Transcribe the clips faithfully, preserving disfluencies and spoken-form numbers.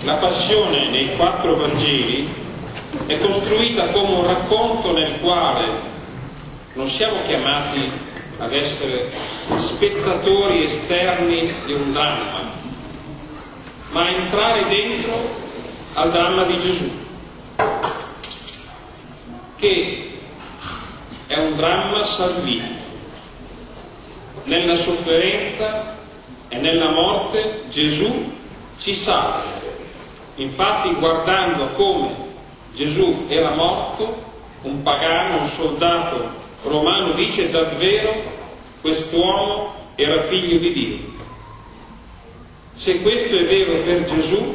La passione nei quattro Vangeli è costruita come un racconto nel quale non siamo chiamati ad essere spettatori esterni di un dramma, ma a entrare dentro al dramma di Gesù, che è un dramma salvifico. Nella sofferenza e nella morte Gesù ci salva. Infatti, guardando come Gesù era morto, un pagano, un soldato romano dice: davvero quest'uomo era figlio di Dio. Se questo è vero per Gesù,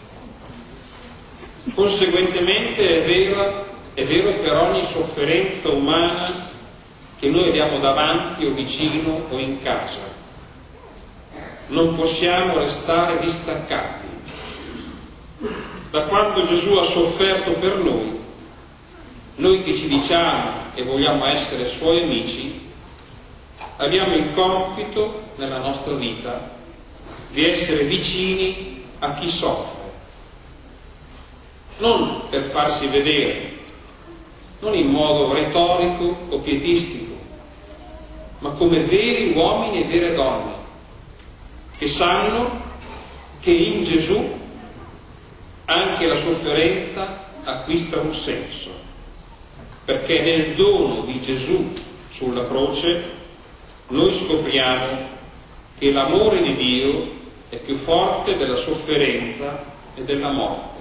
conseguentemente è vero, è vero per ogni sofferenza umana che noi abbiamo davanti o vicino o in casa. Non possiamo restare distaccati. Da quando Gesù ha sofferto per noi, noi che ci diciamo e vogliamo essere Suoi amici, abbiamo il compito nella nostra vita di essere vicini a chi soffre, non per farsi vedere, non in modo retorico o pietistico, ma come veri uomini e vere donne, che sanno che in Gesù anche la sofferenza acquista un senso, perché nel dono di Gesù sulla croce noi scopriamo che l'amore di Dio è più forte della sofferenza e della morte.